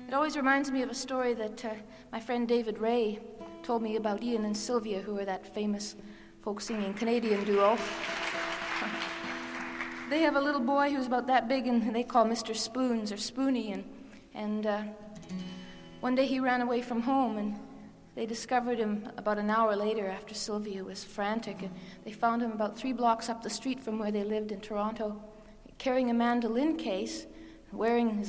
It always reminds me of a story that my friend David Ray told me about Ian and Sylvia, who are that famous folk-singing Canadian duo. They have a little boy who's about that big, and they call Mr. Spoons or Spoonie, and one day he ran away from home, and they discovered him about an hour later after Sylvia was frantic, and they found him about 3 blocks up the street from where they lived in Toronto, carrying a mandolin case, wearing his